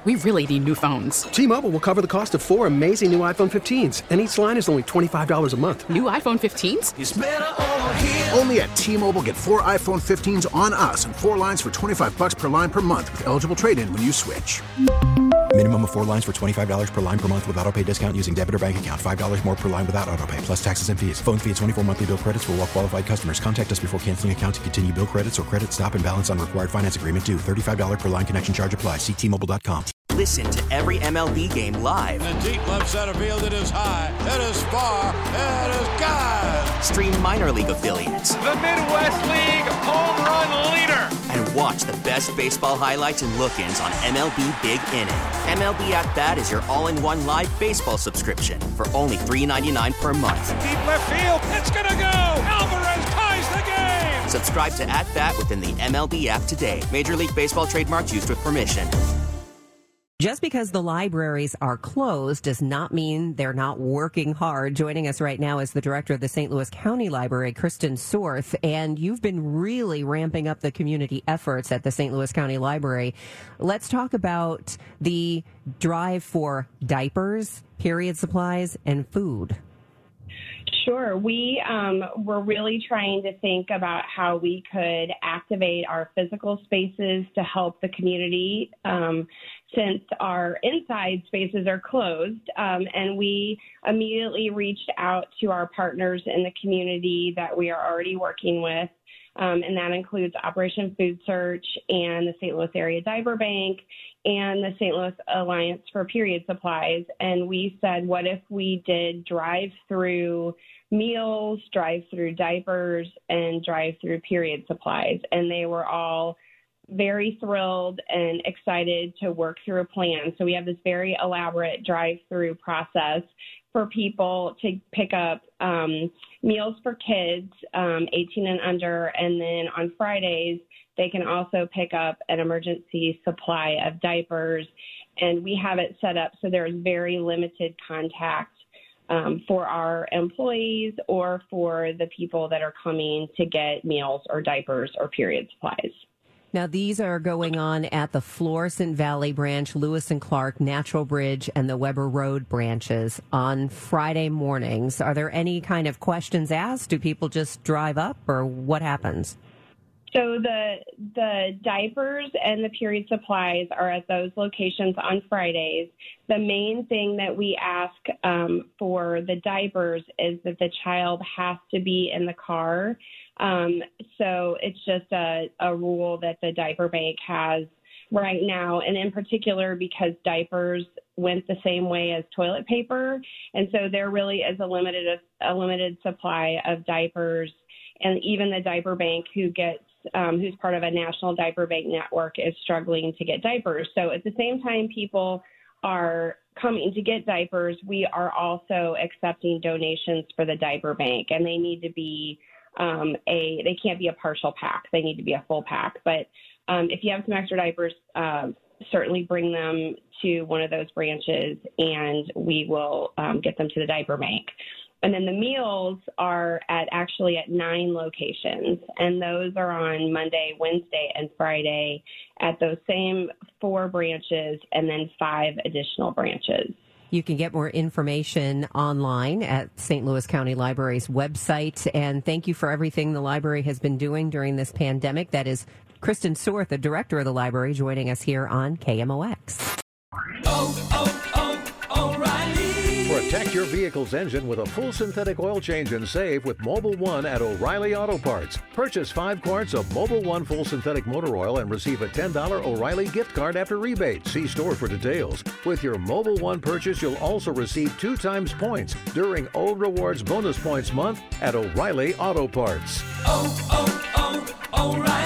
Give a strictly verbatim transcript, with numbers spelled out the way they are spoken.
we really need new phones. T-Mobile will cover the cost of four amazing new iPhone fifteens, and each line is only twenty-five dollars a month. New iPhone fifteens? It's better over here. Only at T-Mobile, get four iPhone fifteens on us and four lines for twenty-five dollars per line per month with eligible trade-in when you switch. Minimum of four lines for twenty-five dollars per line per month with autopay discount using debit or bank account. five dollars more per line without autopay, plus taxes and fees. Phone fee at twenty-four monthly bill credits for well-qualified customers. Contact us before canceling account to continue bill credits or credit stop and balance on required finance agreement due. thirty-five dollars per line connection charge applies. See T Mobile dot com. Listen to every M L B game live. In the deep left center field, it is high, it is far, it is gone. Stream minor league affiliates. The Midwest League home run leader. And watch the best baseball highlights and look-ins on M L B Big Inning. M L B At Bat is your all-in-one live baseball subscription for only three dollars and ninety-nine cents per month. Deep left field, it's gonna go. Alvarez ties the game. Subscribe to At Bat within the M L B app today. Major League Baseball trademarks used with permission. Just because the libraries are closed does not mean they're not working hard. Joining us right now is the director of the Saint Louis County Library, Kristen Sorth, and you've been really ramping up the community efforts at the Saint Louis County Library. Let's talk about the drive for diapers, period supplies, and food. Sure. We um, were really trying to think about how we could activate our physical spaces to help the community um, since our inside spaces are closed. Um, and we immediately reached out to our partners in the community that we are already working with. Um, and that includes Operation Food Search and the Saint Louis Area Diaper Bank and the Saint Louis Alliance for Period Supplies. And we said, what if we did drive-through meals, drive-through diapers, and drive-through period supplies? And they were all very thrilled and excited to work through a plan. So we have this very elaborate drive-through process for people to pick up um, meals for kids um, eighteen and under, and then on Fridays, they can also pick up an emergency supply of diapers, and we have it set up so there's very limited contact um, for our employees or for the people that are coming to get meals or diapers or period supplies. Now, these are going on at the Florissant Valley branch, Lewis and Clark, Natural Bridge, and the Weber Road branches on Friday mornings. Are there any kind of questions asked? Do people just drive up, or what happens? So the the diapers and the period supplies are at those locations on Fridays. The main thing that we ask um, for the diapers is that the child has to be in the car. Um, so it's just a, a rule that the diaper bank has right now, and in particular because diapers went the same way as toilet paper, and so there really is a limited a limited supply of diapers, and even the diaper bank who gets um, who's part of a national diaper bank network is struggling to get diapers. So at the same time people are coming to get diapers, we are also accepting donations for the diaper bank, and they need to be Um, a they can't be a partial pack. They need to be a full pack. But um, if you have some extra diapers, uh, certainly bring them to one of those branches, and we will um, get them to the diaper bank. And then the meals are at actually at nine locations, and those are on Monday, Wednesday, and Friday at those same four branches, and then five additional branches. You can get more information online at Saint Louis County Library's website. And thank you for everything the library has been doing during this pandemic. That is Kristen Sorth, the director of the library, joining us here on K M O X. Oh, oh, oh, O'Reilly. Protect your vehicle's engine with a full synthetic oil change and save with Mobil one at O'Reilly Auto Parts. Purchase five quarts of Mobil one full synthetic motor oil and receive a ten dollars O'Reilly gift card after rebate. See store for details. With your Mobil one purchase, you'll also receive two times points during O Rewards Bonus Points Month at O'Reilly Auto Parts. Oh, oh, oh, O'Reilly.